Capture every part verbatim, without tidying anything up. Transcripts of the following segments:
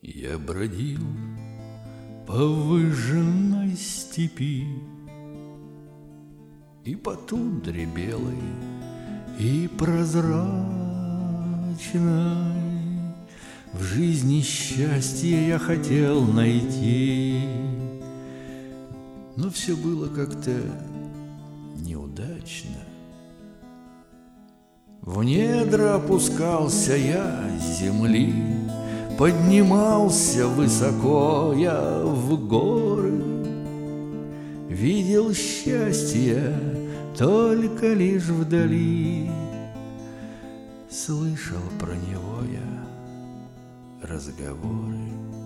Я бродил по выжженной степи и по тундре белой и прозрачной. В жизни счастье я хотел найти, но все было как-то неудачно. В недра опускался я с земли, поднимался высоко я в горы, видел счастье только лишь вдали, слышал про него я разговоры.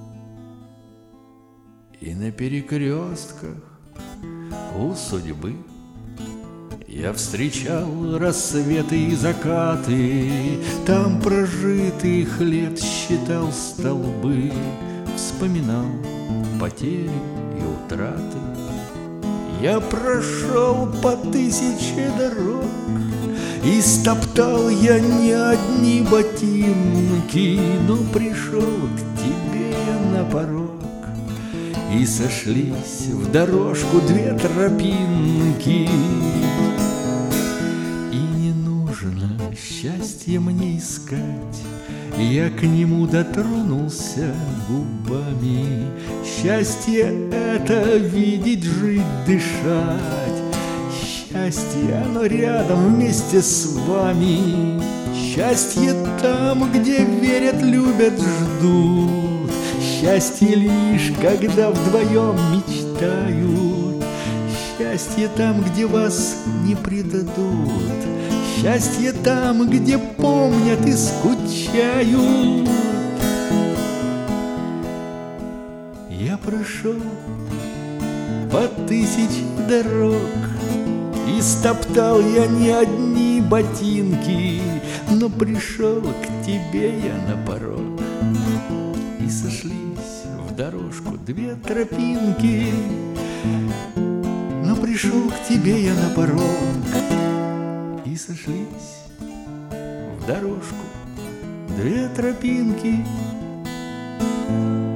И на перекрестках у судьбы я встречал рассветы и закаты, там прожитый хлеб считал столбы, вспоминал потери и утраты. Я прошел по тысяче дорог, и стоптал я не одни ботинки, но пришел к тебе я на порог, и сошлись в дорожку две тропинки. Счастье мне искать, я к нему дотронулся губами. Счастье — это видеть, жить, дышать. Счастье, оно рядом вместе с вами. Счастье там, где верят, любят, ждут. Счастье лишь, когда вдвоем мечтают. Счастье там, где вас не предадут. Счастье там, где помнят и скучают. Я прошел по тысяче дорог, и стоптал я не одни ботинки, но пришел к тебе я на порог, и сошлись в дорожку две тропинки. Но пришел к тебе я на порог, и сошлись в дорожку две тропинки.